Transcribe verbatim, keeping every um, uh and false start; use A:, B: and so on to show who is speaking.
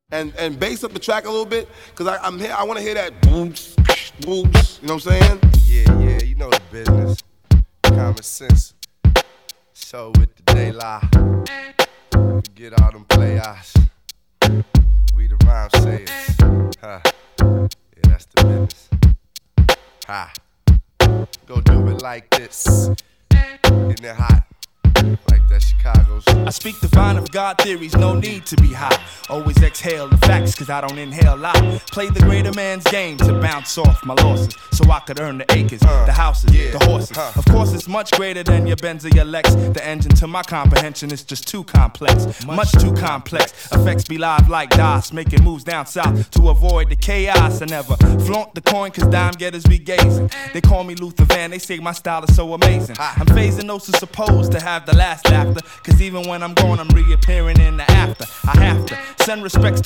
A: and and bass up the track a little bit, cause I, I'm here. I want to hear that booms, booms. You know what I'm saying?
B: Yeah, yeah, you know the business. Common sense. So with the De La, forget all them playoffs. We the rhyme sayers. Huh. Yeah, that's the business. Ha. Go do it like this. Getting it hot. Like that Chicago's.
C: I speak divine of God theories, no need to be high. Always exhale the facts, cause I don't inhale lie. Play the greater man's game to bounce off my losses, so I could earn the acres, uh, the houses, yeah, the horses. Huh. Of course, it's much greater than your Benz or your Lex. The engine to my comprehension is just too complex, much, much too complex. Effects be live like DOS, making moves down south to avoid the chaos. I never flaunt the coin, cause dime getters be gazing. They call me Luther Van, they say my style is so amazing. I'm phasing those who supposed to have the last laughter, cause even when I'm gone, I'm reappearing in the after. I have to send respects to